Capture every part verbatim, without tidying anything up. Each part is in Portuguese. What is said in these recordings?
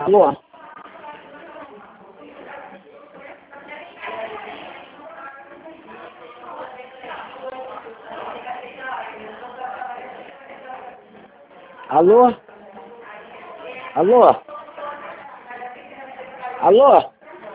Alô? Alô? Alô? Alô?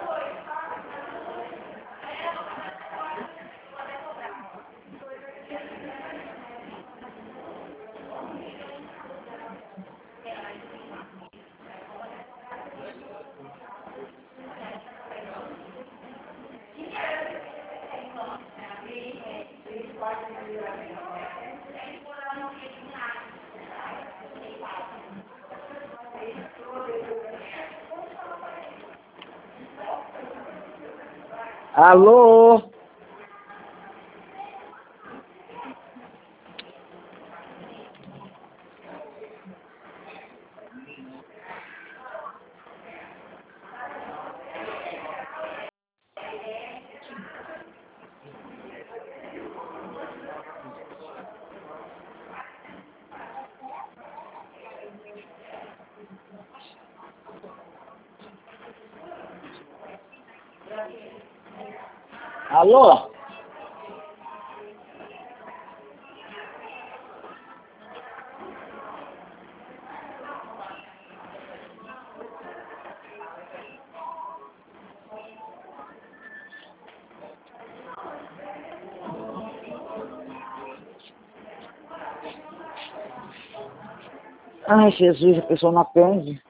Alô? Alô? Ai, Jesus, a pessoa não atende.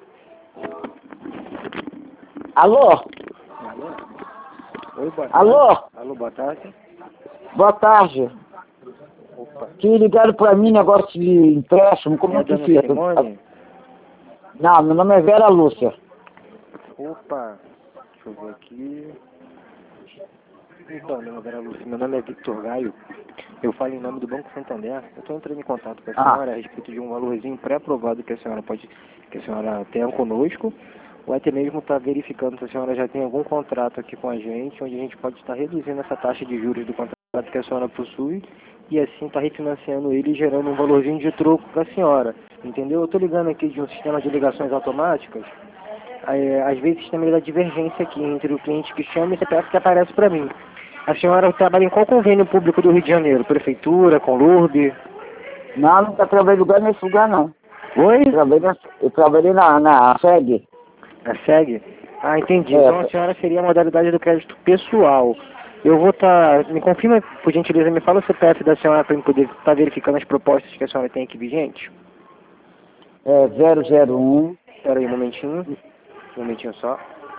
Alô? Alô? Oi, boa tarde. Alô? Alô, boa tarde. Boa tarde. Opa. Que ligaram pra mim negócio de empréstimo, como É é a que dona fica? Simone? Não, meu nome é Vera Lúcia. Opa, deixa eu ver aqui. Então, dona Vera Lúcia, meu nome é Victor Gaio. Eu falo em nome do Banco Santander. Eu estou entrando em contato com a Ah, senhora a respeito de um valorzinho pré-aprovado que a senhora pode, que a senhora tenha conosco, ou até mesmo está verificando se a senhora já tem algum contrato aqui com a gente, onde a gente pode estar reduzindo essa taxa de juros do contrato que a senhora possui e assim está refinanciando ele e gerando um valorzinho de troco para a senhora. Entendeu? Eu estou ligando aqui de um sistema de ligações automáticas. É, às vezes tem uma divergência aqui entre o cliente que chama e C P F que aparece para mim. A senhora trabalha em qual convênio público do Rio de Janeiro? Prefeitura, Conlurb? não, nunca trabalhei em lugar nesse lugar, não. Oi? Eu trabalhei na, eu trabalhei na, na S E G. A SEG? Ah, entendi. É, Então a senhora seria a modalidade do crédito pessoal. Eu vou estar... me confirma, por gentileza, me fala o C P F da senhora para eu poder estar verificando as propostas que a senhora tem aqui vigentes. é zero zero um. Espera aí um momentinho. Um momentinho só.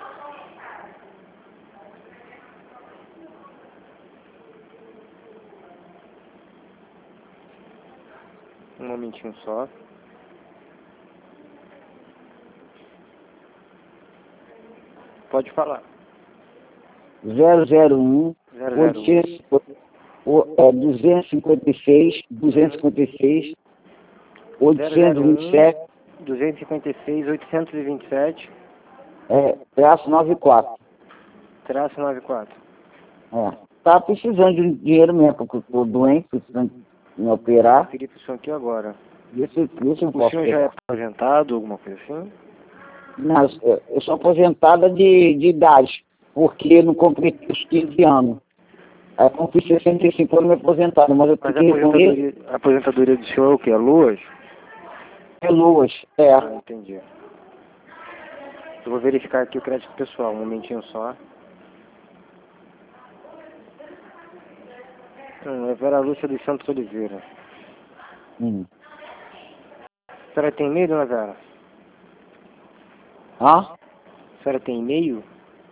Um momentinho só. Pode falar. zero zero um. zero zero um. oitocentos, o- é, duzentos e cinquenta e seis, duzentos e cinquenta e seis, oitocentos e vinte e sete, duzentos e cinquenta e seis, oitocentos e vinte e sete, é, traço noventa e quatro. traço noventa e quatro. É. Tá precisando de dinheiro mesmo, porque eu tô doente, precisando me operar. Pedir para o senhor aqui agora. Isso, isso eu O posso senhor já é pegar. aposentado, alguma coisa assim? Não, eu eu sou aposentada de, de idade, porque eu não completei os quinze anos. Aí eu fiz sessenta e cinco anos me aposentado, mas eu Mas tenho a que reconhecer aposentadoria, a aposentadoria do senhor é o quê? É Luas? luas. É. Ah, entendi. Eu vou verificar aqui o crédito pessoal, um momentinho só. Hum, é Vera Lúcia dos Santos Oliveira. Hum. A senhora tem e-mail, dona Vera? Hã? A senhora tem e-mail?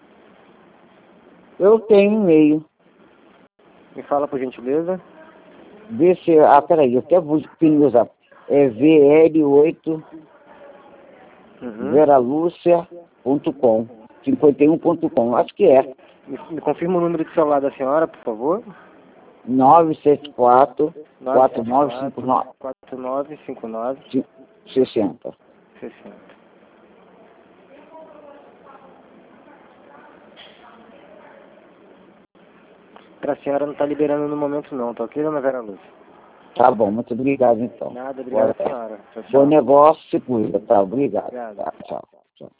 Eu tenho e-mail. Me fala, por gentileza. Vê se. Ah, peraí, eu até vou usar. É V L oito Uhum. veralucia ponto com. cinquenta e um ponto com. Acho que é. Me, me confirma o número de celular da senhora, por favor. nove sete quatro, nove quatro sete nove cinco nove, quatro, quatro nove cinco nove, sessenta. sessenta. Pra senhora não tá liberando no momento não, tá ok, dona Vera Lúcia? Tá bom, muito obrigado então. Nada, obrigado Boa a senhora. Tchau, Bom tchau. negócio, se cuida, tá? Obrigado. Obrigado. Tá, tchau.